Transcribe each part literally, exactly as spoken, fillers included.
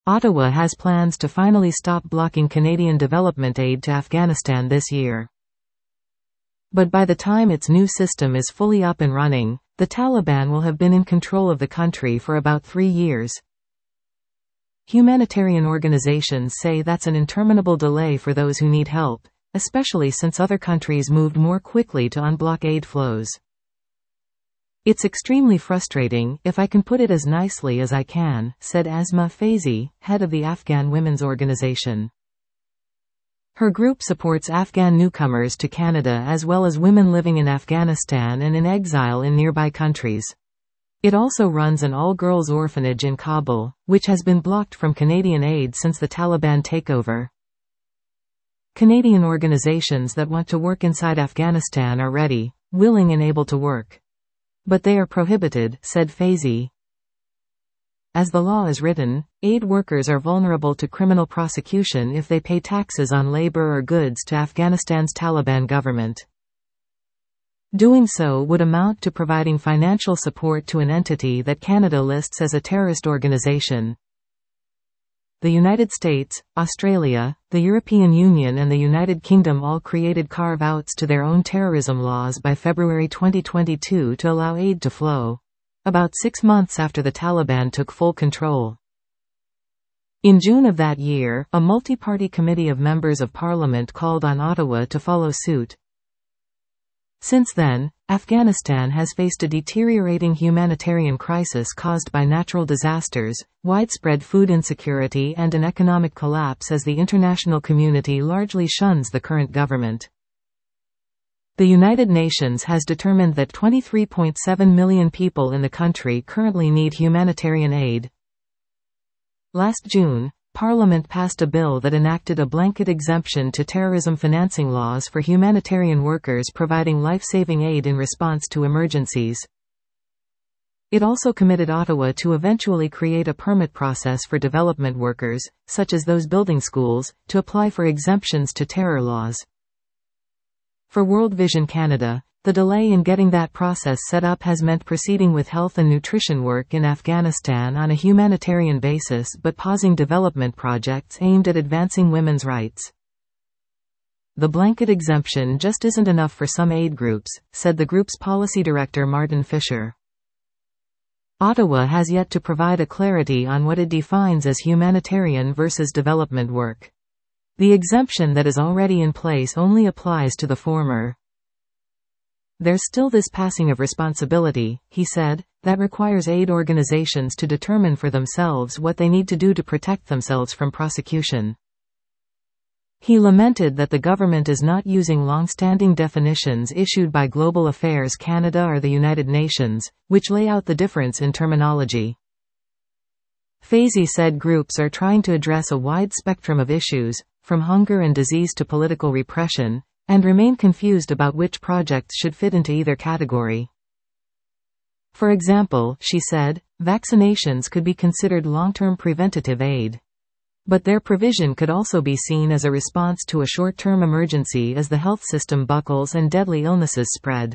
Ottawa has plans to finally stop blocking Canadian development aid to Afghanistan this year. But by the time its new system is fully up and running, the Taliban will have been in control of the country for about three years. Humanitarian organizations say that's an interminable delay for those who need help, especially since other countries moved more quickly to unblock aid flows. "It's extremely frustrating, if I can put it as nicely as I can," said Asma Faizi, head of the Afghan Women's Organization. Her group supports Afghan newcomers to Canada as well as women living in Afghanistan and in exile in nearby countries. It also runs an all-girls orphanage in Kabul, which has been blocked from Canadian aid since the Taliban takeover. Canadian organizations that want to work inside Afghanistan are ready, willing and able to work. But they are prohibited, said Faizi. As the law is written, aid workers are vulnerable to criminal prosecution if they pay taxes on labor or goods to Afghanistan's Taliban government. Doing so would amount to providing financial support to an entity that Canada lists as a terrorist organization. The United States, Australia, the European Union and the United Kingdom all created carve-outs to their own terrorism laws by February twenty twenty-two to allow aid to flow, about six months after the Taliban took full control. In June of that year, a multi-party committee of members of parliament called on Ottawa to follow suit. Since then, Afghanistan has faced a deteriorating humanitarian crisis caused by natural disasters, widespread food insecurity and an economic collapse as the international community largely shuns the current government. The United Nations has determined that twenty-three point seven million people in the country currently need humanitarian aid. Last June, Parliament passed a bill that enacted a blanket exemption to terrorism financing laws for humanitarian workers providing life-saving aid in response to emergencies. It also committed Ottawa to eventually create a permit process for development workers, such as those building schools, to apply for exemptions to terror laws. For World Vision Canada, the delay in getting that process set up has meant proceeding with health and nutrition work in Afghanistan on a humanitarian basis but pausing development projects aimed at advancing women's rights. The blanket exemption just isn't enough for some aid groups, said the group's policy director Martin Fisher. Ottawa has yet to provide a clarity on what it defines as humanitarian versus development work. The exemption that is already in place only applies to the former. There's still this passing of responsibility, he said, that requires aid organizations to determine for themselves what they need to do to protect themselves from prosecution. He lamented that the government is not using long-standing definitions issued by Global Affairs Canada or the United Nations, which lay out the difference in terminology. Faizi said groups are trying to address a wide spectrum of issues, from hunger and disease to political repression, and remain confused about which projects should fit into either category. For example, she said, vaccinations could be considered long-term preventative aid. But their provision could also be seen as a response to a short-term emergency as the health system buckles and deadly illnesses spread.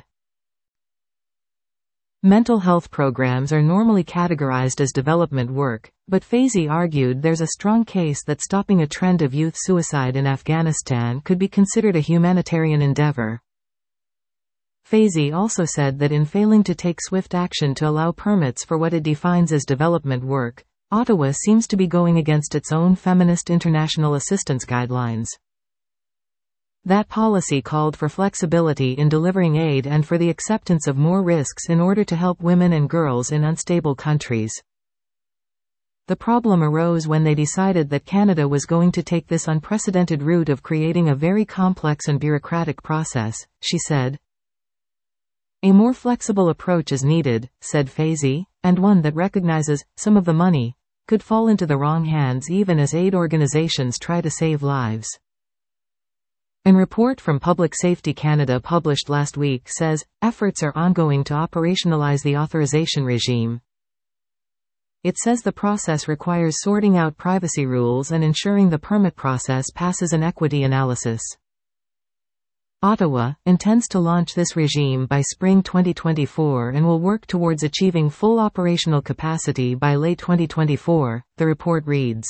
Mental health programs are normally categorized as development work, but Faizi argued there's a strong case that stopping a trend of youth suicide in Afghanistan could be considered a humanitarian endeavor. Faizi also said that in failing to take swift action to allow permits for what it defines as development work, Ottawa seems to be going against its own feminist international assistance guidelines. That policy called for flexibility in delivering aid and for the acceptance of more risks in order to help women and girls in unstable countries. The problem arose when they decided that Canada was going to take this unprecedented route of creating a very complex and bureaucratic process, she said. A more flexible approach is needed, said Faizi, and one that recognizes some of the money could fall into the wrong hands even as aid organizations try to save lives. A report from Public Safety Canada published last week says, efforts are ongoing to operationalize the authorization regime. It says the process requires sorting out privacy rules and ensuring the permit process passes an equity analysis. Ottawa intends to launch this regime by spring twenty twenty-four and will work towards achieving full operational capacity by late twenty twenty-four, the report reads.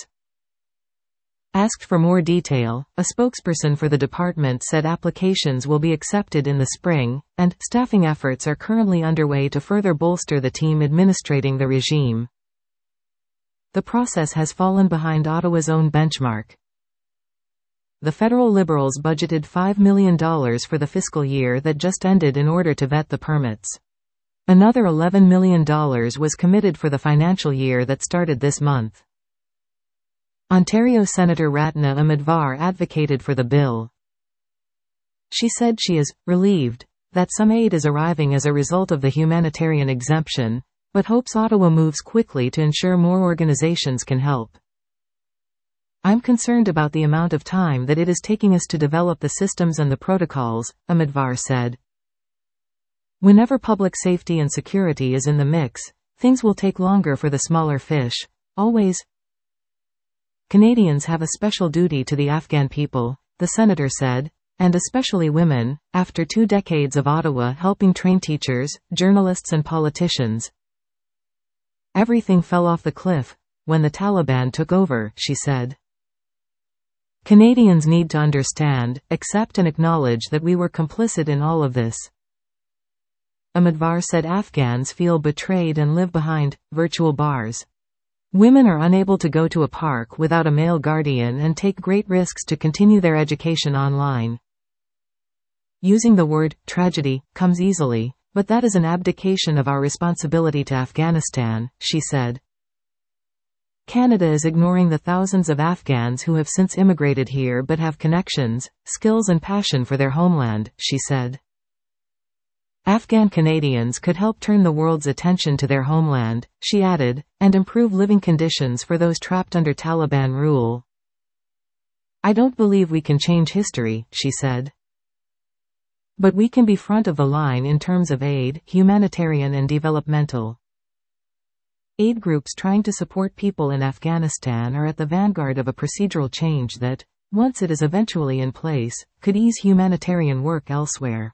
Asked for more detail, a spokesperson for the department said applications will be accepted in the spring, and staffing efforts are currently underway to further bolster the team administrating the regime. The process has fallen behind Ottawa's own benchmark. The federal Liberals budgeted five million dollars for the fiscal year that just ended in order to vet the permits. Another eleven million dollars was committed for the financial year that started this month. Ontario Senator Ratna Amadvar advocated for the bill. She said she is relieved that some aid is arriving as a result of the humanitarian exemption, but hopes Ottawa moves quickly to ensure more organizations can help. I'm concerned about the amount of time that it is taking us to develop the systems and the protocols, Amadvar said. Whenever public safety and security is in the mix, things will take longer for the smaller fish. Always. Canadians have a special duty to the Afghan people, the senator said, and especially women, after two decades of Ottawa helping train teachers, journalists and politicians. Everything fell off the cliff when the Taliban took over, she said. Canadians need to understand, accept and acknowledge that we were complicit in all of this. Amadvar said Afghans feel betrayed and live behind virtual bars. Women are unable to go to a park without a male guardian and take great risks to continue their education online. Using the word tragedy comes easily, but that is an abdication of our responsibility to Afghanistan, she said. Canada is ignoring the thousands of Afghans who have since immigrated here but have connections, skills and passion for their homeland, she said. Afghan Canadians could help turn the world's attention to their homeland, she added, and improve living conditions for those trapped under Taliban rule. I don't believe we can change history, she said. But we can be front of the line in terms of aid, humanitarian and developmental. Aid groups trying to support people in Afghanistan are at the vanguard of a procedural change that, once it is eventually in place, could ease humanitarian work elsewhere.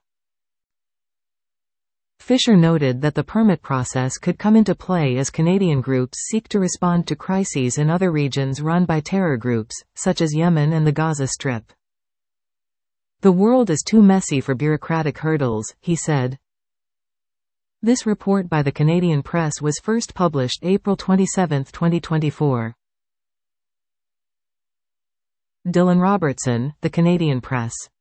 Fisher noted that the permit process could come into play as Canadian groups seek to respond to crises in other regions run by terror groups, such as Yemen and the Gaza Strip. The world is too messy for bureaucratic hurdles, he said. This report by the Canadian Press was first published April twenty-seventh, twenty twenty-four. Dylan Robertson, The Canadian Press.